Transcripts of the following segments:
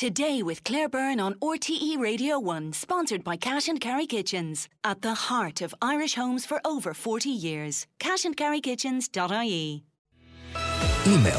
Today with Claire Byrne on RTE Radio 1, sponsored by Cash and Carry Kitchens. At the heart of Irish homes for over 40 years. cashandcarrykitchens.ie. Email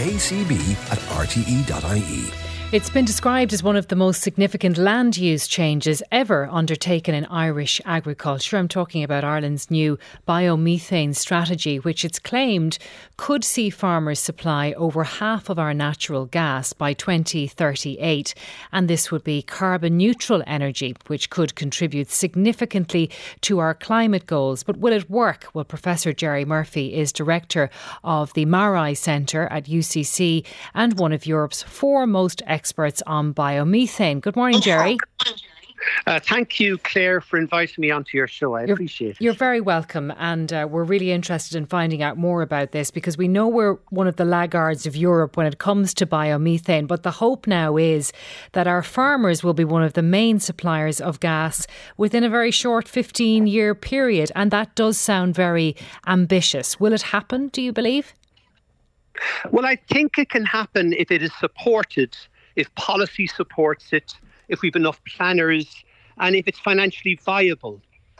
todaycb@rte.ie. It's been described as one of the most significant land use changes ever undertaken in Irish agriculture. I'm talking about Ireland's new biomethane strategy, which it's claimed could see farmers supply over half of our natural gas by 2038. And this would be carbon neutral energy, which could contribute significantly to our climate goals. But will it work? Well, Professor Gerry Murphy is director of the Marai Centre at UCC and one of Europe's foremost experts on biomethane. Good morning, Gerry. Thank you, Claire, for inviting me onto your show. I appreciate it. You're very welcome, and we're really interested in finding out more about this because we know we're one of the laggards of Europe when it comes to biomethane, but the hope now is that our farmers will be one of the main suppliers of gas within a very short 15-year period, and that does sound very ambitious. Will it happen, do you believe? Well, I think it can happen if it is supported, if policy supports it, if we've enough planners, and if it's financially viable.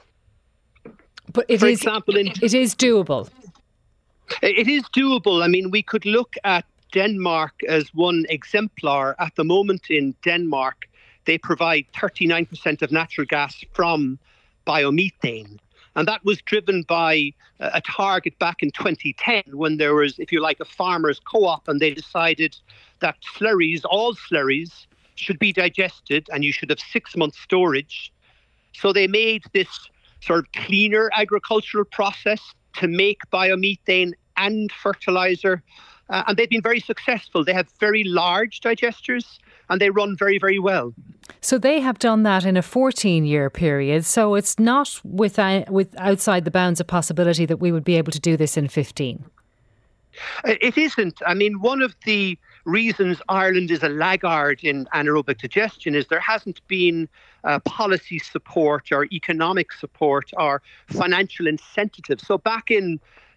But it is doable. It is doable. I mean, we could look at Denmark as one exemplar. At the moment in Denmark, they provide 39% of natural gas from biomethane. And that was driven by a target back in 2010 when there was, if you like, a farmers' co-op, and they decided that slurries, all slurries, should be digested and you should have 6 months storage. So they made this sort of cleaner agricultural process to make biomethane and fertilizer. And they've been very successful. They have very large digesters and they run very, very well. So they have done that in a 14-year period. So it's not outside the bounds of possibility that we would be able to do this in 15. It isn't. I mean, one of the reasons Ireland is a laggard in anaerobic digestion is there hasn't been policy support or economic support or financial incentives. So back in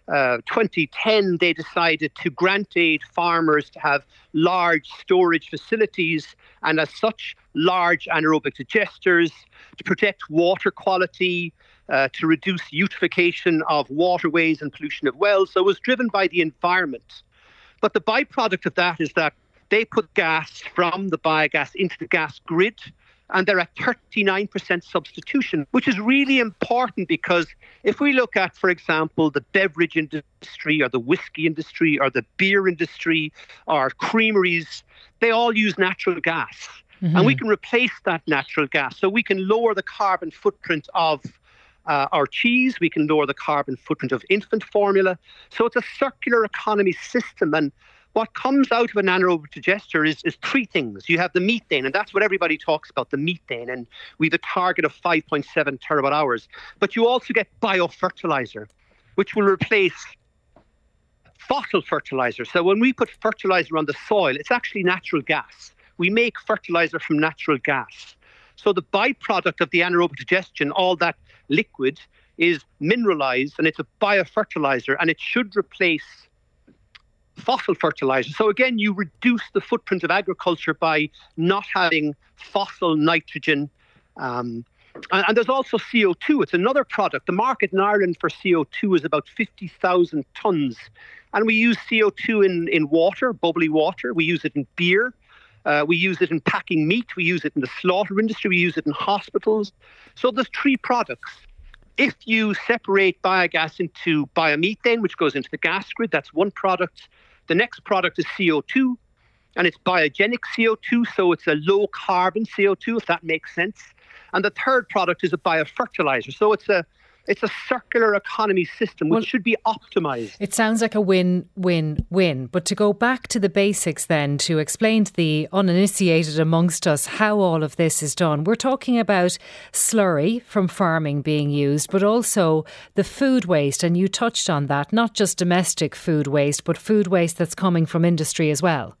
2010, they decided to grant aid farmers to have large storage facilities and as such large anaerobic digesters to protect water quality, to reduce eutrophication of waterways and pollution of wells. So it was driven by the environment. But the byproduct of that is that they put gas from the biogas into the gas grid, and they're at 39% substitution, which is really important because if we look at, for example, the beverage industry or the whiskey industry or the beer industry or creameries, they all use natural gas. Mm-hmm. And we can replace that natural gas. So we can lower the carbon footprint of our cheese, we can lower the carbon footprint of infant formula. So it's a circular economy system. And what comes out of an anaerobic digester is three things. You have the methane, and that's what everybody talks about, the methane. And we have a target of 5.7 terawatt hours. But you also get biofertilizer, which will replace fossil fertilizer. So when we put fertilizer on the soil, it's actually natural gas. We make fertilizer from natural gas. So the byproduct of the anaerobic digestion, all that liquid, is mineralized and it's a biofertilizer, and it should replace fossil fertilizer. So again, you reduce the footprint of agriculture by not having fossil nitrogen. And there's also CO2. It's another product. The market in Ireland for CO2 is about 50,000 tonnes. And we use CO2 in water, bubbly water. We use it in beer. We use it in packing meat. We use it in the slaughter industry. We use it in hospitals. So there's three products. If you separate biogas into biomethane, which goes into the gas grid, that's one product. The next product is CO2, and it's biogenic CO2, so it's a low carbon CO2, if that makes sense. And the third product is a biofertilizer. So it's a circular economy system which should be optimised. It sounds like a win-win-win. But to go back to the basics then, to explain to the uninitiated amongst us how all of this is done, we're talking about slurry from farming being used, but also the food waste. And you touched on that, not just domestic food waste, but food waste that's coming from industry as well.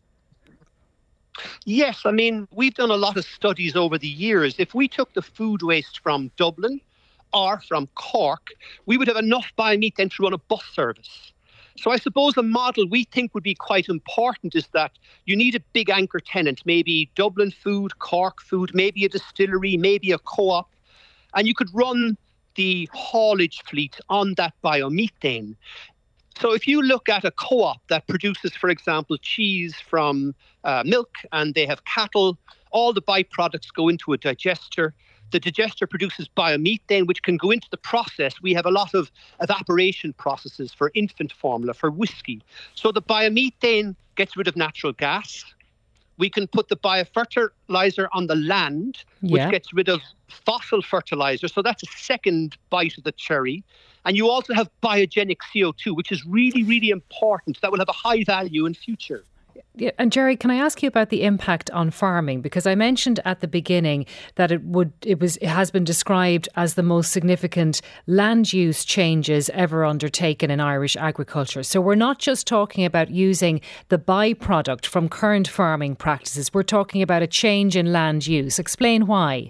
Yes, I mean, we've done a lot of studies over the years. If we took the food waste from Dublin or from Cork, we would have enough biomethane to run a bus service. So I suppose a model we think would be quite important is that you need a big anchor tenant, maybe Dublin Food, Cork Food, maybe a distillery, maybe a co-op, and you could run the haulage fleet on that biomethane. So if you look at a co-op that produces, for example, cheese from milk, and they have cattle, all the byproducts go into a digester. The digester produces biomethane, which can go into the process. We have a lot of evaporation processes for infant formula, for whiskey. So the biomethane gets rid of natural gas. We can put the biofertilizer on the land, which gets rid of fossil fertilizer. So that's a second bite of the cherry. And you also have biogenic CO2, which is really, really important. That will have a high value in future. Yeah, and Jerry, can I ask you about the impact on farming? Because I mentioned at the beginning that it has been described as the most significant land use changes ever undertaken in Irish agriculture. So we're not just talking about using the byproduct from current farming practices. We're talking about a change in land use. Explain why.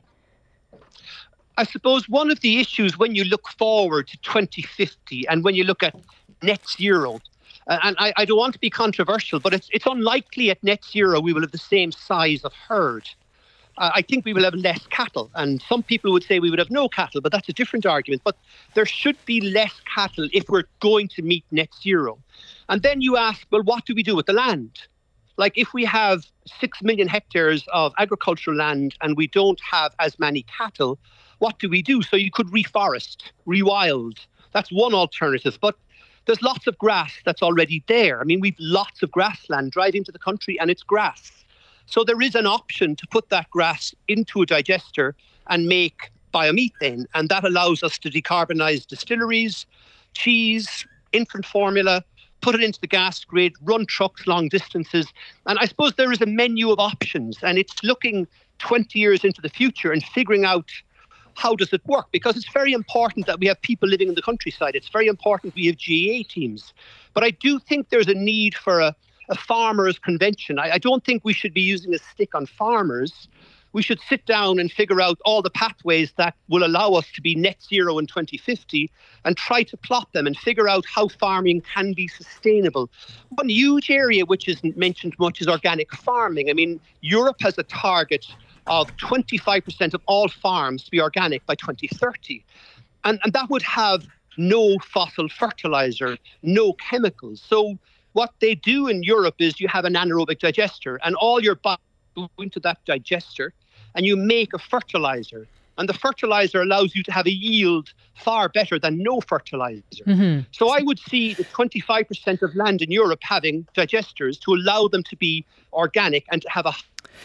I suppose one of the issues when you look forward to 2050 and when you look at net zero, and I don't want to be controversial, but it's unlikely at net zero we will have the same size of herd. I think we will have less cattle. And some people would say we would have no cattle, but that's a different argument. But there should be less cattle if we're going to meet net zero. And then you ask, well, what do we do with the land? Like if we have 6 million hectares of agricultural land and we don't have as many cattle, what do we do? So you could reforest, rewild. That's one alternative. But there's lots of grass that's already there. I mean, we've lots of grassland. Drive into the country and it's grass. So there is an option to put that grass into a digester and make biomethane. And that allows us to decarbonise distilleries, cheese, infant formula, put it into the gas grid, run trucks long distances. And I suppose there is a menu of options. And it's looking 20 years into the future and figuring out how does it work? Because it's very important that we have people living in the countryside. It's very important we have GA teams. But I do think there's a need for a farmers' convention. I don't think we should be using a stick on farmers. We should sit down and figure out all the pathways that will allow us to be net zero in 2050 and try to plot them and figure out how farming can be sustainable. One huge area which isn't mentioned much is organic farming. I mean, Europe has a target of 25% of all farms to be organic by 2030. And that would have no fossil fertilizer, no chemicals. So what they do in Europe is you have an anaerobic digester and all your bio go into that digester and you make a fertilizer. And the fertilizer allows you to have a yield far better than no fertilizer. Mm-hmm. So I would see the 25% of land in Europe having digesters to allow them to be organic and to have a...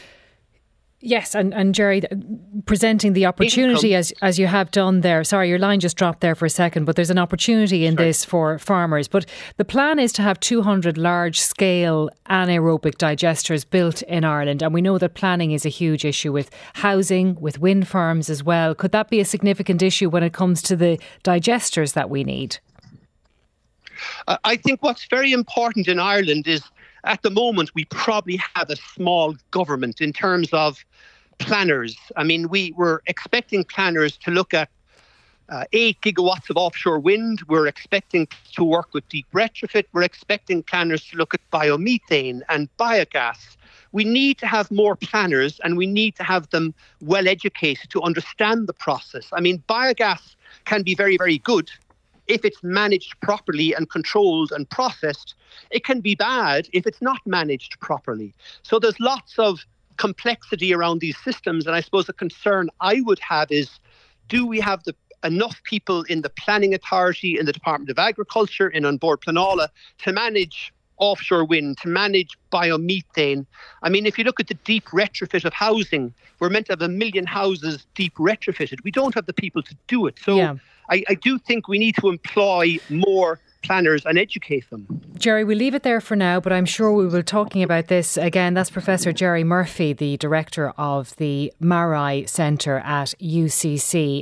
Yes, and Jerry, presenting the opportunity as you have done there. Sorry, your line just dropped there for a second, but there's an opportunity in this for farmers. But the plan is to have 200 large-scale anaerobic digesters built in Ireland. And we know that planning is a huge issue with housing, with wind farms as well. Could that be a significant issue when it comes to the digesters that we need? I think what's very important in Ireland is at the moment, we probably have a small government in terms of planners. I mean, we were expecting planners to look at 8 gigawatts of offshore wind. We're expecting to work with deep retrofit. We're expecting planners to look at biomethane and biogas. We need to have more planners and we need to have them well educated to understand the process. I mean, biogas can be very, very good if it's managed properly and controlled and processed. It can be bad if it's not managed properly. So there's lots of complexity around these systems. And I suppose the concern I would have is, do we have enough people in the Planning Authority, in the Department of Agriculture, in An Bord Pleanála to manage offshore wind, to manage biomethane? I mean, if you look at the deep retrofit of housing, we're meant to have 1 million houses deep retrofitted. We don't have the people to do it. So I do think we need to employ more planners and educate them. Jerry, we'll leave it there for now, but I'm sure we will be talking about this again. That's Professor Jerry Murphy, the director of the Marai Centre at UCC.